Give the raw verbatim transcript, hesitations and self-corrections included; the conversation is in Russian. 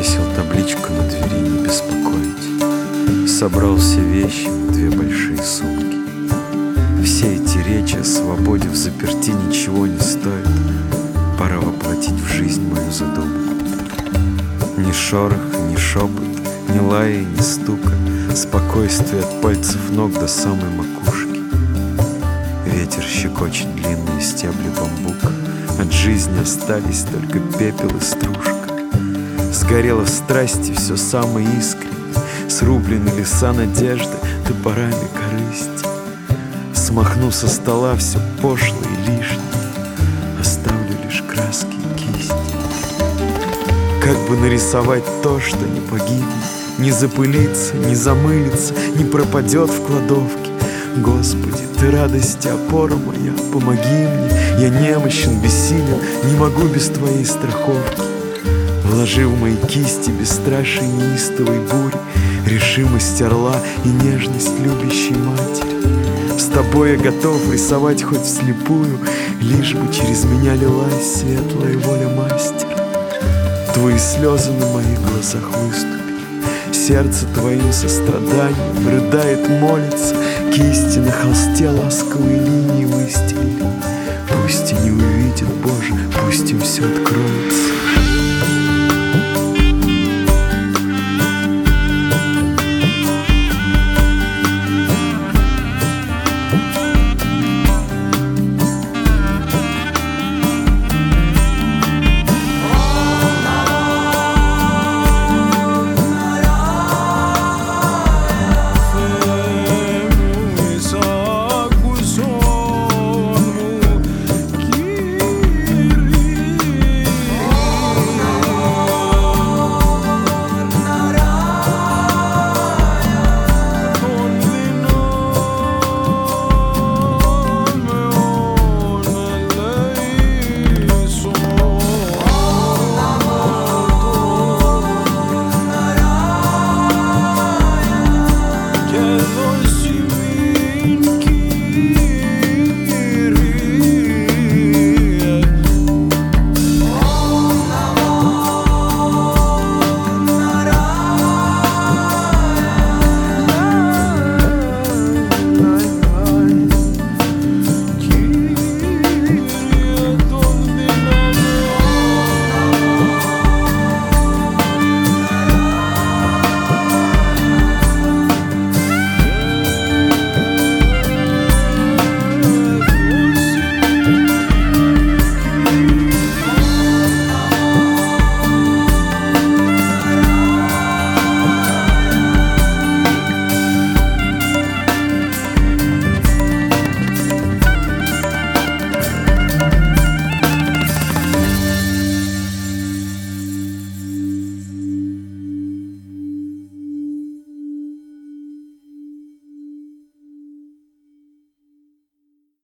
Повесил табличку на двери «Не беспокоить». Собрал все вещи в две большие сумки. Все эти речи о свободе в заперти ничего не стоят. Пора воплотить в жизнь мою задумку. Ни шороха, ни шепот, ни лая, ни стука. Спокойствие от пальцев ног до самой макушки. Ветер щекочет длинные стебли бамбука. От жизни остались только пепел и стружка. Сгорело в страсти все самое искреннее. Срублены леса надежды топорами корысти. Смахну со стола все пошлое и лишнее. Оставлю лишь краски и кисти. Как бы нарисовать то, что не погибнет, не запылится, не замылится, не пропадет в кладовке. Господи, Ты радость и опора моя, помоги мне. Я немощен, бессилен, не могу без Твоей страховки. Вложи в мои кисти бесстрашие неистовой бури, решимость орла и нежность любящей матери. С Тобой я готов рисовать хоть вслепую, лишь бы через меня лилась светлая воля мастера. Твои слезы на моих глазах выступили, сердце Твоим состраданием рыдает, молится, кисти на холсте ласковые линии выстелили. Пусть и не увидит, Боже, пусть им все откроет.